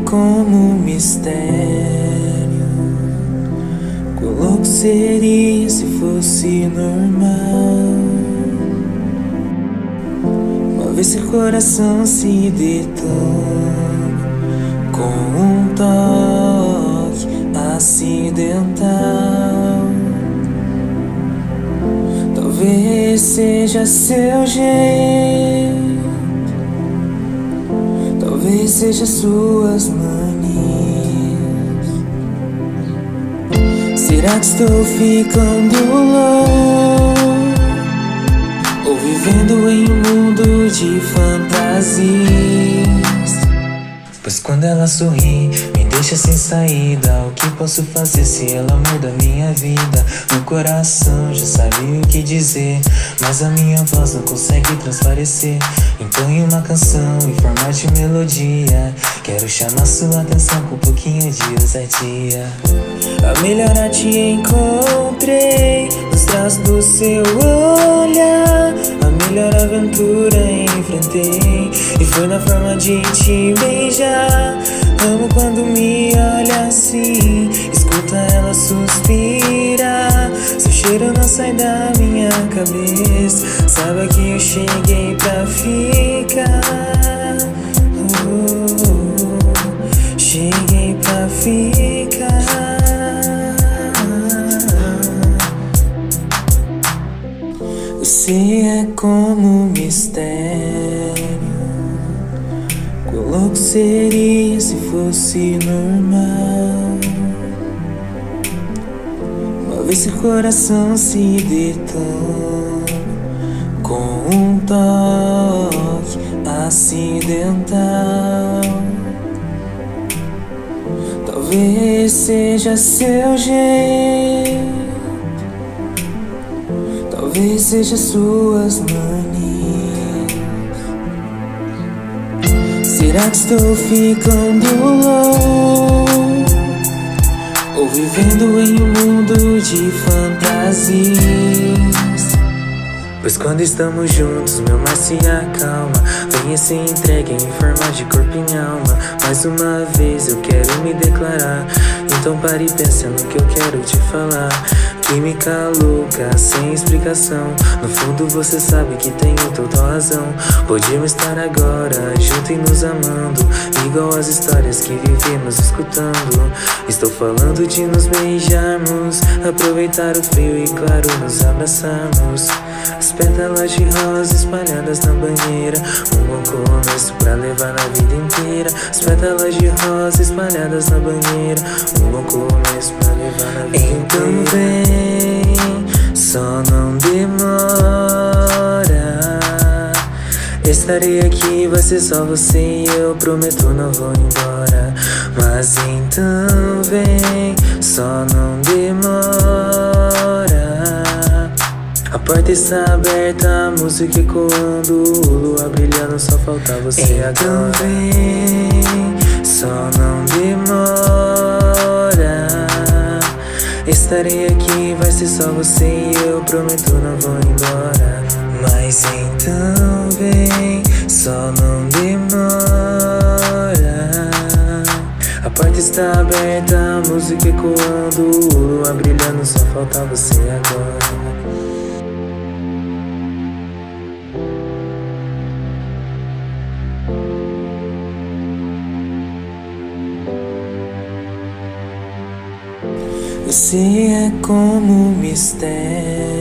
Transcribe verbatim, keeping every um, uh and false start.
como um mistério. Quão louco seria se fosse normal uma vez seu coração se detona com um toque acidental. Talvez seja seu jeito, talvez seja suas manias. Será que estou ficando louco, ou vivendo em um mundo de fantasias? Pois quando ela sorri, me deixa sem saída. O que posso fazer se ela muda minha vida? Meu coração já sabe o que dizer, mas a minha voz não consegue transparecer. Então em uma canção em forma de melodia, quero chamar sua atenção com um pouquinho de ousadia. A melhor a te encontrei nos traços do seu olhar. A melhor aventura enfrentei, e foi na forma de te beijar. Amo quando me olha assim, escuta ela suspirar. Seu cheiro não sai da minha cabeça, saiba que eu cheguei pra ficar. oh, oh, oh. Cheguei pra ficar. Você é como um mistério. Quão louco seria se fosse normal uma vez seu coração se detona com um toque acidental. Talvez seja seu jeito, talvez seja suas manias. Será que estou ficando louco, ou vivendo em um mundo de fantasias? Pois quando estamos juntos, meu mar se acalma. Venha se entregue em forma de corpo e alma. Mais uma vez eu quero me declarar, então pare e pensa no que eu quero te falar. Química louca, sem explicação. No fundo você sabe que tenho total razão. Podíamos estar agora, juntos e nos amando, igual as histórias que vivemos escutando. Estou falando de nos beijarmos, aproveitar o frio e claro nos abraçarmos. As pétalas de rosa espalhadas na banheira, um bom começo pra levar na vida inteira. As pétalas de rosa espalhadas na banheira, um bom começo pra levar na vida inteira. Então vem, só não demora. Estarei aqui, vai ser só você e eu, prometo não vou embora. Mas então vem, só não demora. A porta está aberta, a música ecoando, o luar brilhando, só falta você então agora. Então vem, só não demora. Estarei aqui, vai ser só você e eu, prometo não vou embora. Mas então vem, só não demora. A porta está aberta, a música ecoando, o luar brilhando, só falta você agora. Você é como um mistério.